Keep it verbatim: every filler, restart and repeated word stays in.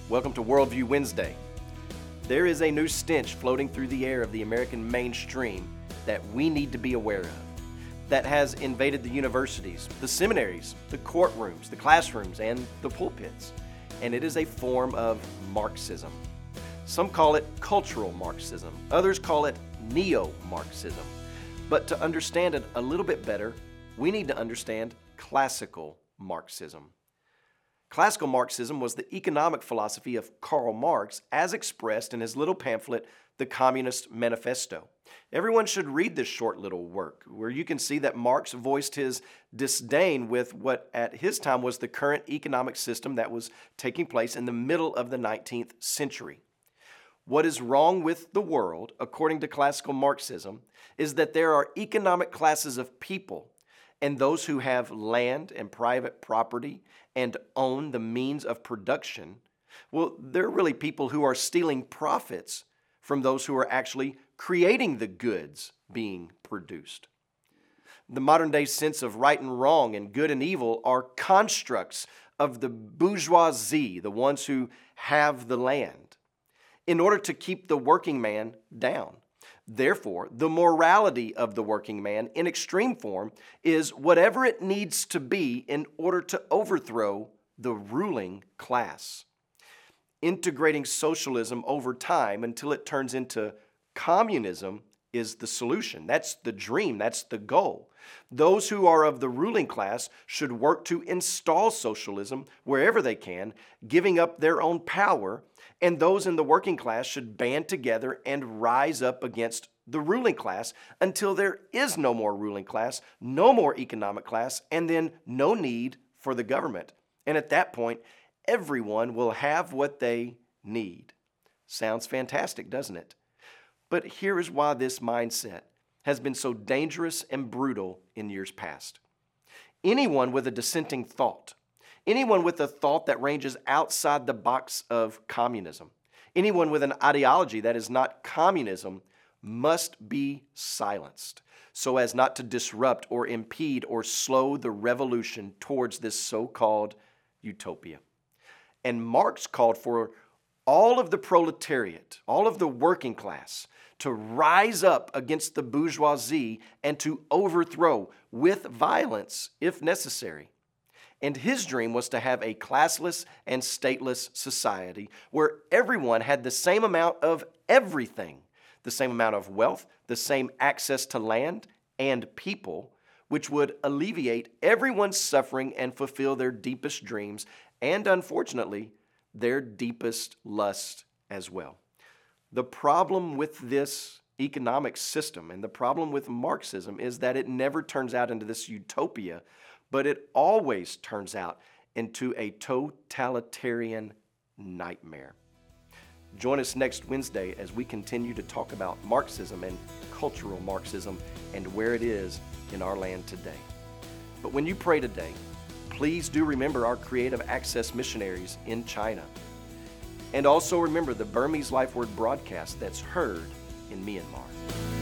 Welcome to Worldview Wednesday. There is a new stench floating through the air of the American mainstream that we need to be aware of, that has invaded the universities, the seminaries, the courtrooms, the classrooms, and the pulpits, and it is a form of Marxism. Some call it cultural Marxism, others call it neo-Marxism. But to understand it a little bit better, we need to understand classical Marxism. Classical Marxism was the economic philosophy of Karl Marx as expressed in his little pamphlet, The Communist Manifesto. Everyone should read this short little work, where you can see that Marx voiced his disdain with what at his time was the current economic system that was taking place in the middle of the nineteenth century. What is wrong with the world, according to classical Marxism, is that there are economic classes of people, and those who have land and private property and own the means of production, well, they're really people who are stealing profits from those who are actually creating the goods being produced. The modern day sense of right and wrong and good and evil are constructs of the bourgeoisie, the ones who have the land, in order to keep the working man down. Therefore, the morality of the working man in extreme form is whatever it needs to be in order to overthrow the ruling class. Integrating socialism over time until it turns into communism is the solution. That's the dream. That's the goal. Those who are of the ruling class should work to install socialism wherever they can, giving up their own power, and those in the working class should band together and rise up against the ruling class until there is no more ruling class, no more economic class, and then no need for the government. And at that point, everyone will have what they need. Sounds fantastic, doesn't it? But here is why this mindset has been so dangerous and brutal in years past. Anyone with a dissenting thought, anyone with a thought that ranges outside the box of communism, anyone with an ideology that is not communism must be silenced so as not to disrupt or impede or slow the revolution towards this so-called utopia. And Marx called for all of the proletariat, all of the working class, to rise up against the bourgeoisie and to overthrow with violence if necessary. And his dream was to have a classless and stateless society where everyone had the same amount of everything, the same amount of wealth, the same access to land and people, which would alleviate everyone's suffering and fulfill their deepest dreams and, unfortunately, their deepest lust as well. The problem with this economic system and the problem with Marxism is that it never turns out into this utopia, but it always turns out into a totalitarian nightmare. Join us next Wednesday as we continue to talk about Marxism and cultural Marxism and where it is in our land today. But when you pray today, please do remember our Creative Access missionaries in China. And also remember the Burmese Life Word broadcast that's heard in Myanmar.